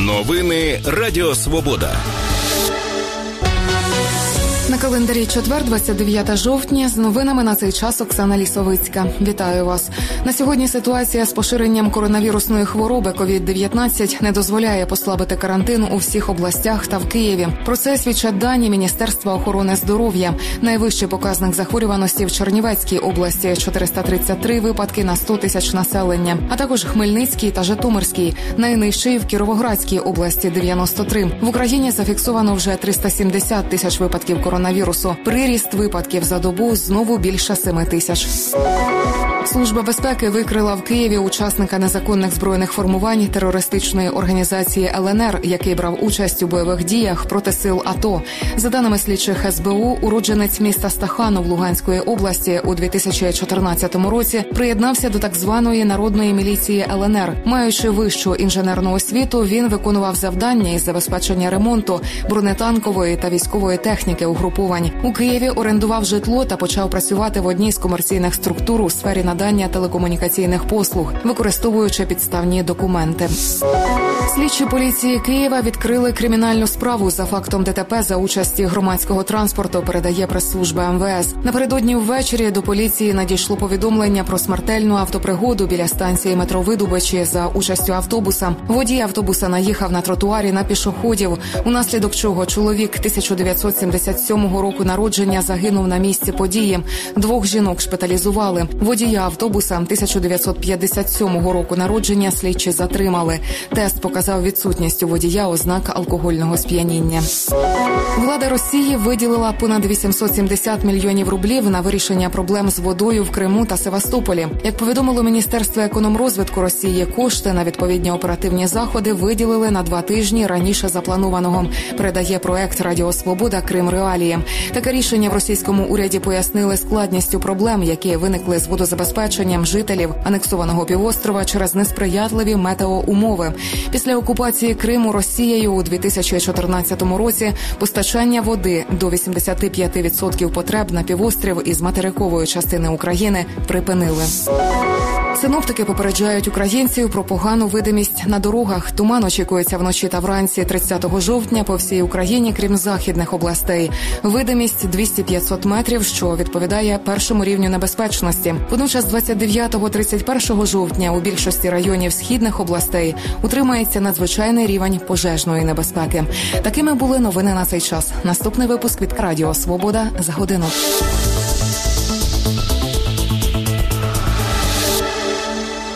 Новини Радіо Свобода. На календарі четвер, 29 жовтня. З новинами на цей час Оксана Лісовицька. Вітаю вас. На сьогодні ситуація з поширенням коронавірусної хвороби COVID-19 не дозволяє послабити карантин у всіх областях та в Києві. Про це свідчать дані Міністерства охорони здоров'я. Найвищий показник захворюваності в Чернівецькій області – 433 випадки на 100 тисяч населення, а також Хмельницькій та Житомирській. Найнижчий в Кіровоградській області – 93. В Україні зафіксовано вже 370 тисяч випадків коронавірусу. Приріст випадків за добу знову більше 7 тисяч. Служба безпеки викрила в Києві учасника незаконних збройних формувань терористичної організації ЛНР, який брав участь у бойових діях проти сил АТО. За даними слідчих СБУ, уродженець міста Стаханов Луганської області у 2014 році приєднався до так званої народної міліції ЛНР. Маючи вищу інженерну освіту, він виконував завдання із забезпечення ремонту бронетанкової та військової техніки угруповань. У Києві орендував житло та почав працювати в одній з комерційних структур у сфері надання телекомунікаційних послуг, використовуючи підставні документи. Слідчі поліції Києва відкрили кримінальну справу за фактом ДТП за участі громадського транспорту, передає прес-служба МВС. Напередодні ввечері до поліції надійшло повідомлення про смертельну автопригоду біля станції метро Видубичі за участю автобуса. Водій автобуса наїхав на тротуарі на пішоходів, унаслідок чого чоловік 1977 року народження загинув на місці події. 2 жінок шпиталізували. Водія автобуса 1957 року народження слідчі затримали. Тест показав відсутність у водія ознак алкогольного сп'яніння. Влада Росії виділила понад 870 мільйонів рублів на вирішення проблем з водою в Криму та Севастополі. Як повідомило Міністерство економрозвитку Росії, кошти на відповідні оперативні заходи виділили на 2 тижні раніше запланованого, передає проект Радіо Свобода Крим Реалії. Таке рішення в російському уряді пояснили складністю проблем, які виникли з водозабезпеченням жителів анексованого півострова через несприятливі метеоумови. Після окупації Криму Росією у 2014 році постачання води до 85% потреб на півострів із материкової частини України припинили. Синоптики попереджають українців про погану видимість на дорогах. Туман очікується вночі та вранці 30 жовтня по всій Україні, крім західних областей. Видимість 200-500 метрів, що відповідає першому рівню небезпечності. Водночас 29-31 жовтня у більшості районів східних областей утримається надзвичайний рівень пожежної небезпеки. Такими були новини на цей час. Наступний випуск від Радіо Свобода за годину.